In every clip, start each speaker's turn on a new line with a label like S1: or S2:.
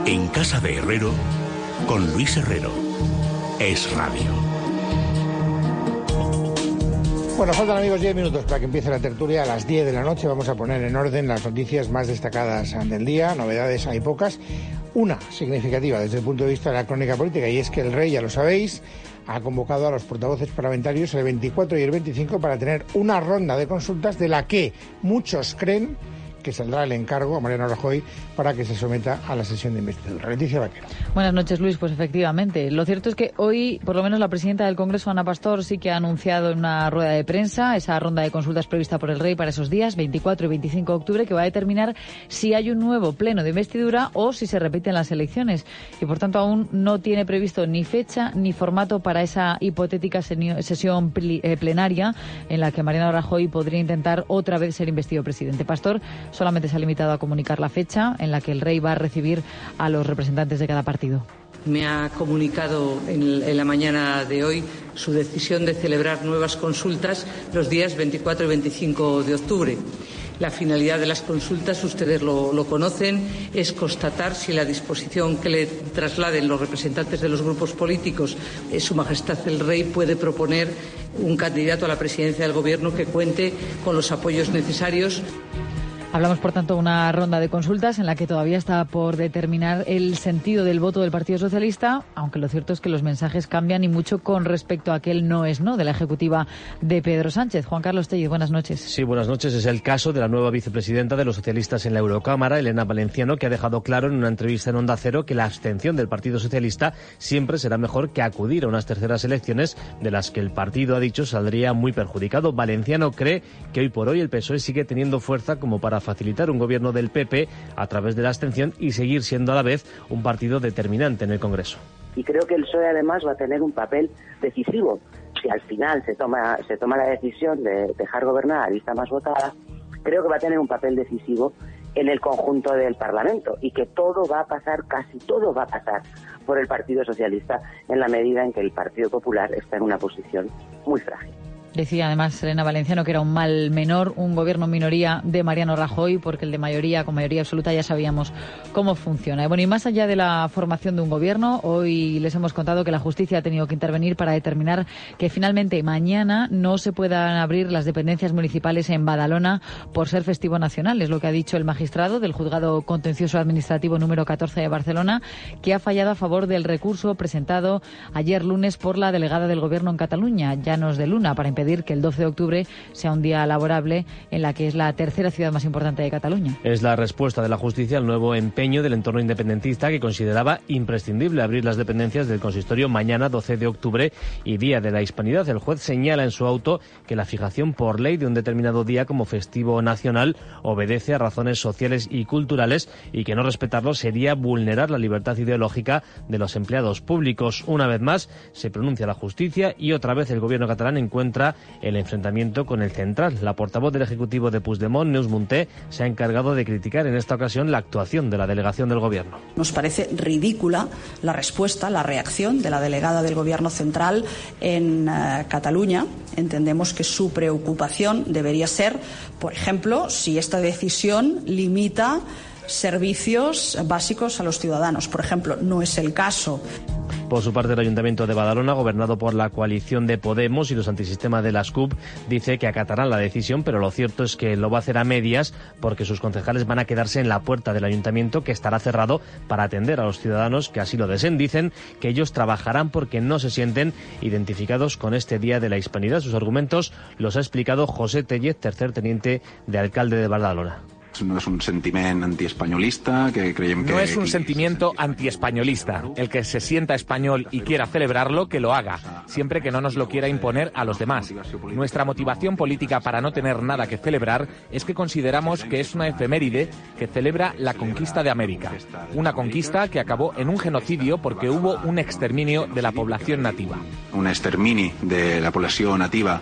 S1: En casa de Herrero, con Luis Herrero. Es Radio.
S2: Bueno, faltan, amigos, 10 minutos para que empiece la tertulia. A las 10 de la noche vamos a poner en orden las noticias más destacadas del día. Novedades hay pocas. Una significativa desde el punto de vista de la crónica política, y es que el rey, ya lo sabéis, ha convocado a los portavoces parlamentarios el 24 y el 25 para tener una ronda de consultas de la que muchos creen que saldrá el encargo a Mariano Rajoy para que se someta a la sesión de investidura. Leticia Vaquero.
S3: Buenas noches, Luis. Pues efectivamente, lo cierto es que hoy, por lo menos la presidenta del Congreso, Ana Pastor, sí que ha anunciado en una rueda de prensa esa ronda de consultas prevista por el rey para esos días, 24 y 25 de octubre, que va a determinar si hay un nuevo pleno de investidura o si se repiten las elecciones. Y, por tanto, aún no tiene previsto ni fecha ni formato para esa hipotética sesión plenaria en la que Mariano Rajoy podría intentar otra vez ser investido presidente. Pastor solamente se ha limitado a comunicar la fecha en la que el rey va a recibir a los representantes de cada partido.
S4: Me ha comunicado en la mañana de hoy su decisión de celebrar nuevas consultas los días 24 y 25 de octubre. La finalidad de las consultas, ustedes lo conocen, es constatar si la disposición que le trasladen los representantes de los grupos políticos, Su Majestad el Rey, puede proponer un candidato a la presidencia del Gobierno que cuente con los apoyos necesarios.
S3: Hablamos, por tanto, de una ronda de consultas en la que todavía está por determinar el sentido del voto del Partido Socialista, aunque lo cierto es que los mensajes cambian y mucho con respecto a aquel no es no de la ejecutiva de Pedro Sánchez. Juan Carlos Tellez, buenas noches.
S5: Sí, buenas noches. Es el caso de la nueva vicepresidenta de los socialistas en la Eurocámara, Elena Valenciano, que ha dejado claro en una entrevista en Onda Cero que la abstención del Partido Socialista siempre será mejor que acudir a unas terceras elecciones de las que el partido, ha dicho, saldría muy perjudicado. Valenciano cree que hoy por hoy el PSOE sigue teniendo fuerza como para facilitar un gobierno del PP a través de la abstención y seguir siendo a la vez un partido determinante en el Congreso.
S6: Y creo que el PSOE además va a tener un papel decisivo. Si al final se toma la decisión de dejar gobernar a la lista más votada, creo que va a tener un papel decisivo en el conjunto del Parlamento y que todo va a pasar, casi todo va a pasar por el Partido Socialista en la medida en que el Partido Popular está en una posición muy frágil.
S3: Decía además Elena Valenciano que era un mal menor, un gobierno minoría de Mariano Rajoy, porque el de mayoría, con mayoría absoluta, ya sabíamos cómo funciona. Y bueno, y más allá de la formación de un gobierno, hoy les hemos contado que la justicia ha tenido que intervenir para determinar que finalmente mañana no se puedan abrir las dependencias municipales en Badalona por ser festivo nacional. Es lo que ha dicho el magistrado del Juzgado Contencioso Administrativo número 14 de Barcelona, que ha fallado a favor del recurso presentado ayer lunes por la delegada del Gobierno en Cataluña, Llanos de Luna, para impedir que el 12 de octubre sea un día laborable en la que es la tercera ciudad más importante de Cataluña.
S5: Es la respuesta de la justicia al nuevo empeño del entorno independentista, que consideraba imprescindible abrir las dependencias del consistorio mañana 12 de octubre y Día de la Hispanidad. El juez señala en su auto que la fijación por ley de un determinado día como festivo nacional obedece a razones sociales y culturales y que no respetarlo sería vulnerar la libertad ideológica de los empleados públicos. Una vez más se pronuncia la justicia y otra vez el gobierno catalán encuentra el enfrentamiento con el central. La portavoz del Ejecutivo de Puigdemont, Neus Munté, se ha encargado de criticar en esta ocasión la actuación de la delegación del Gobierno.
S7: Nos parece ridícula la respuesta, la reacción de la delegada del Gobierno central en Cataluña. Entendemos que su preocupación debería ser, por ejemplo, si esta decisión limita servicios básicos a los ciudadanos. Por ejemplo, no es el caso.
S5: Por su parte, el Ayuntamiento de Badalona, gobernado por la coalición de Podemos y los antisistemas de las CUP, dice que acatarán la decisión, pero lo cierto es que lo va a hacer a medias porque sus concejales van a quedarse en la puerta del Ayuntamiento, que estará cerrado para atender a los ciudadanos que así lo deseen. Dicen que ellos trabajarán porque no se sienten identificados con este Día de la Hispanidad. Sus argumentos los ha explicado José Tellez, tercer teniente de alcalde de Badalona.
S8: No es un sentiment antiespanyolista que creiem que...
S9: No es un sentimiento antiespañolista. El que se sienta español y quiera celebrarlo, que lo haga, siempre que no nos lo quiera imponer a los demás. Nuestra motivación política para no tener nada que celebrar es que consideramos que es una efeméride que celebra la conquista de América. Una conquista que acabó en un genocidio porque hubo un exterminio de la población nativa.
S8: Un extermini de la població nativa.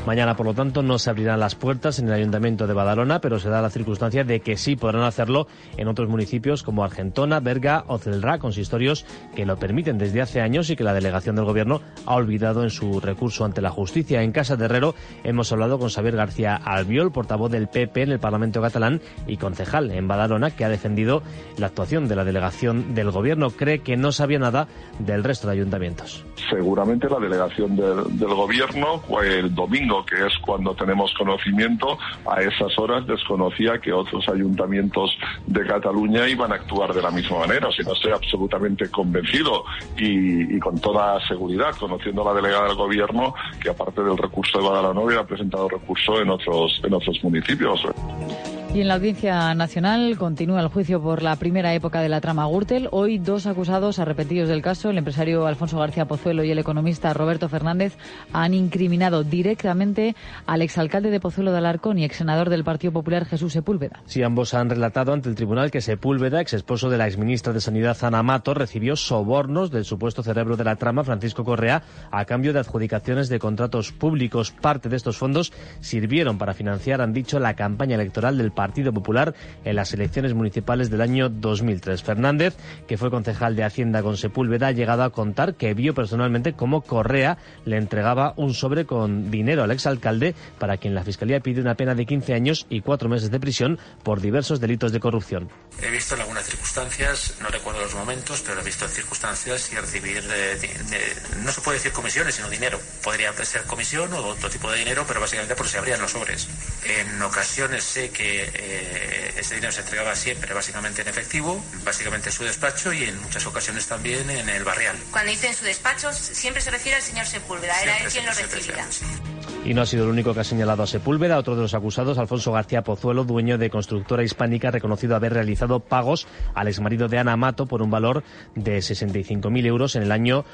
S5: Mañana, por lo tanto, no se abrirán las puertas en el Ayuntamiento de Badalona, pero se da la circunstancia de que sí podrán hacerlo en otros municipios como Argentona, Berga o Celrà, consistorios que lo permiten desde hace años y que la delegación del Gobierno ha olvidado en su recurso ante la justicia. En Casa de Herrero hemos hablado con Xavier García Albiol, portavoz del PP en el Parlamento catalán y concejal en Badalona, que ha defendido la actuación de la delegación del Gobierno. Cree que no sabía nada del resto de ayuntamientos.
S10: Seguramente la delegación del Gobierno, el domingo, que es cuando tenemos conocimiento, a esas horas desconocía que otros ayuntamientos de Cataluña iban a actuar de la misma manera. Si no, estoy absolutamente convencido y con toda seguridad, conociendo a la delegada del Gobierno, que aparte del recurso de Badalona hubiera presentado recurso en otros municipios.
S3: Y en la Audiencia Nacional continúa el juicio por la primera época de la trama Gürtel. Hoy 2 acusados arrepentidos del caso, el empresario Alfonso García Pozuelo y el economista Roberto Fernández, han incriminado directamente al exalcalde de Pozuelo de Alarcón y exsenador del Partido Popular Jesús Sepúlveda.
S5: Sí, ambos han relatado ante el tribunal que Sepúlveda, exesposo de la exministra de Sanidad Ana Mato, recibió sobornos del supuesto cerebro de la trama Francisco Correa a cambio de adjudicaciones de contratos públicos. Parte de estos fondos sirvieron para financiar, han dicho, la campaña electoral del Partido Popular en las elecciones municipales del año 2003. Fernández, que fue concejal de Hacienda con Sepúlveda, ha llegado a contar que vio personalmente cómo Correa le entregaba un sobre con dinero al exalcalde, para quien la Fiscalía pide una pena de 15 años y 4 meses de prisión por diversos delitos de corrupción.
S11: He visto en algunas circunstancias, no recuerdo los momentos, pero he visto en circunstancias y recibir, no se puede decir comisiones, sino dinero. Podría ser comisión o otro tipo de dinero, pero básicamente porque se abrían los sobres. En ocasiones sé que ese dinero se entregaba siempre básicamente en efectivo, básicamente en su despacho y en muchas ocasiones también en el barrial.
S12: Cuando dice en su despacho siempre se refiere al señor Sepúlveda, era él quien lo recibía.
S5: Y no ha sido el único que ha señalado a Sepúlveda. Otro de los acusados, Alfonso García Pozuelo, dueño de Constructora Hispánica, ha reconocido haber realizado pagos al exmarido de Ana Mato por un valor de 65.000 euros en el año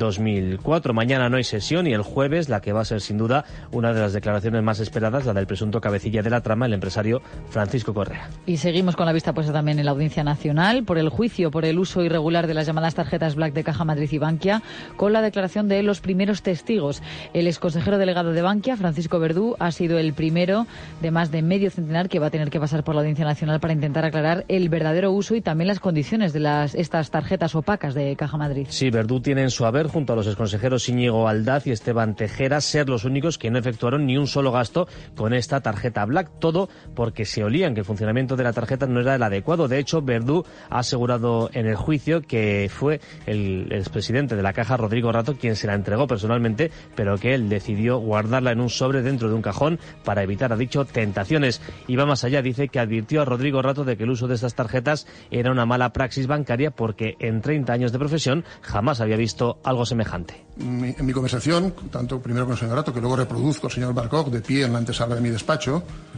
S5: 2004. Mañana no hay sesión y el jueves la que va a ser sin duda una de las declaraciones más esperadas, la del presunto cabecilla de la trama, el empresario Francisco Correa.
S3: Y seguimos con la vista puesta también en la Audiencia Nacional por el juicio por el uso irregular de las llamadas tarjetas Black de Caja Madrid y Bankia, con la declaración de los primeros testigos. El exconsejero delegado de Bankia, Francisco Verdú, ha sido el primero de más de medio centenar que va a tener que pasar por la Audiencia Nacional para intentar aclarar el verdadero uso y también las condiciones de estas tarjetas opacas de Caja Madrid.
S5: Sí, Verdú tiene en su haber, junto a los exconsejeros Íñigo Aldaz y Esteban Tejera, ser los únicos que no efectuaron ni un solo gasto con esta tarjeta Black. Todo porque se olían que el funcionamiento de la tarjeta no era el adecuado. De hecho, Verdú ha asegurado en el juicio que fue el expresidente de la Caja, Rodrigo Rato, quien se la entregó personalmente, pero que él decidió guardarla en un sobre dentro de un cajón para evitar, ha dicho, tentaciones. Y va más allá, dice que advirtió a Rodrigo Rato de que el uso de estas tarjetas era una mala praxis bancaria porque en 30 años de profesión jamás había visto algo semejante.
S13: En mi conversación, tanto primero con el señor Rato, que luego reproduzco al señor Barcock de pie en la antesala de mi despacho,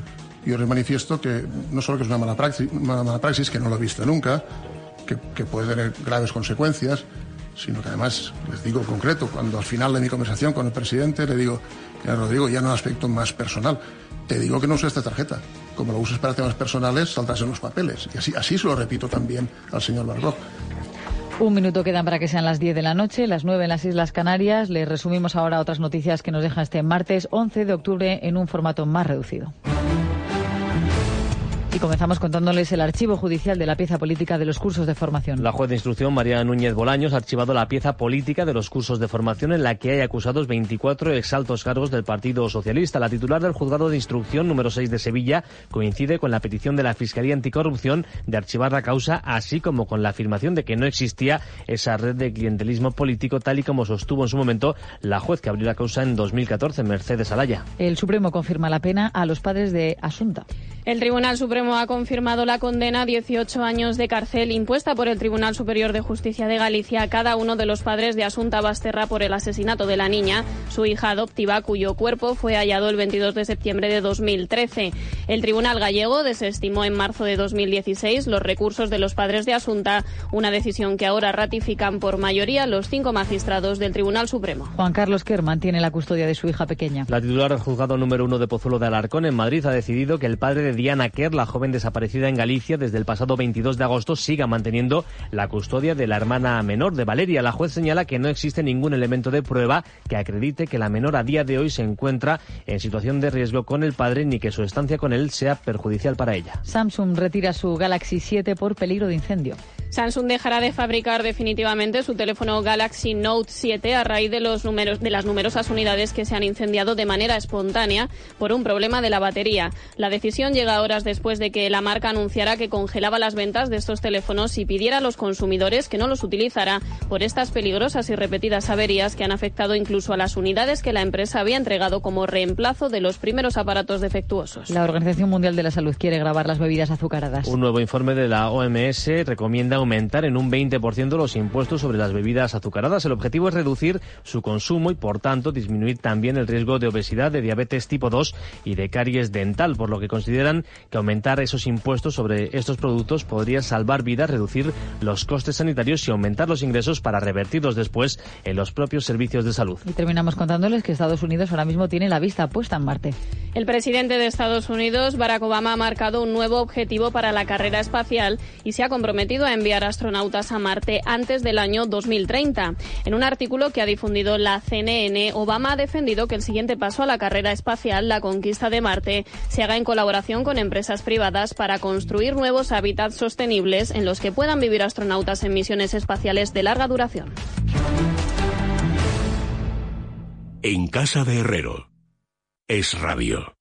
S13: yo les manifiesto que no solo que es una mala praxis, que no lo he visto nunca, que puede tener graves consecuencias, sino que además, les digo en concreto, cuando al final de mi conversación con el presidente le digo, Rodrigo, ya no en aspecto más personal, te digo que no uses esta tarjeta. Como lo uses para temas personales, saldrás en los papeles. Y así se lo repito también al señor Barcock.
S3: Un minuto quedan para que sean las 10 de la noche, las 9 en las Islas Canarias. Les resumimos ahora otras noticias que nos deja este martes 11 de octubre en un formato más reducido. Y comenzamos contándoles el archivo judicial de la pieza política de los cursos de formación.
S5: La juez de instrucción, María Núñez Bolaños, ha archivado la pieza política de los cursos de formación en la que hay acusados 24 exaltos cargos del Partido Socialista. La titular del juzgado de instrucción número 6 de Sevilla coincide con la petición de la Fiscalía Anticorrupción de archivar la causa, así como con la afirmación de que no existía esa red de clientelismo político, tal y como sostuvo en su momento la juez que abrió la causa en 2014, Mercedes Alaya.
S3: El Supremo confirma la pena a los padres de Asunta.
S14: El Tribunal Supremo ha confirmado la condena a 18 años de cárcel impuesta por el Tribunal Superior de Justicia de Galicia a cada uno de los padres de Asunta Basterra por el asesinato de la niña, su hija adoptiva, cuyo cuerpo fue hallado el 22 de septiembre de 2013. El Tribunal gallego desestimó en marzo de 2016 los recursos de los padres de Asunta, una decisión que ahora ratifican por mayoría los 5 magistrados del Tribunal Supremo.
S3: Juan Carlos Quer mantiene la custodia de su hija pequeña.
S5: La titular del juzgado número 1 de Pozuelo de Alarcón en Madrid ha decidido que el padre de Diana Quer, la joven joven desaparecida en Galicia desde el pasado 22 de agosto siga manteniendo la custodia de la hermana menor de Valeria. La juez señala que no existe ningún elemento de prueba que acredite que la menor a día de hoy se encuentra en situación de riesgo con el padre ni que su estancia con él sea perjudicial para ella.
S3: Samsung retira su Galaxy 7 por peligro de incendio.
S14: Samsung dejará de fabricar definitivamente su teléfono Galaxy Note 7 a raíz de las numerosas unidades que se han incendiado de manera espontánea por un problema de la batería. La decisión llega horas después de que la marca anunciara que congelaba las ventas de estos teléfonos y pidiera a los consumidores que no los utilizara por estas peligrosas y repetidas averías que han afectado incluso a las unidades que la empresa había entregado como reemplazo de los primeros aparatos defectuosos.
S3: La Organización Mundial de la Salud quiere gravar las bebidas azucaradas.
S5: Un nuevo informe de la OMS recomienda aumentar en un 20% los impuestos sobre las bebidas azucaradas. El objetivo es reducir su consumo y, por tanto, disminuir también el riesgo de obesidad, de diabetes tipo 2 y de caries dental, por lo que consideran que aumentar esos impuestos sobre estos productos podría salvar vidas, reducir los costes sanitarios y aumentar los ingresos para revertirlos después en los propios servicios de salud.
S3: Y terminamos contándoles que Estados Unidos ahora mismo tiene la vista puesta en Marte.
S14: El presidente de Estados Unidos, Barack Obama, ha marcado un nuevo objetivo para la carrera espacial y se ha comprometido a enviar astronautas a Marte antes del año 2030. En un artículo que ha difundido la CNN, Obama ha defendido que el siguiente paso a la carrera espacial, la conquista de Marte, se haga en colaboración con empresas privadas para construir nuevos hábitats sostenibles en los que puedan vivir astronautas en misiones espaciales de larga duración.
S1: En casa de Herrero, Es Radio.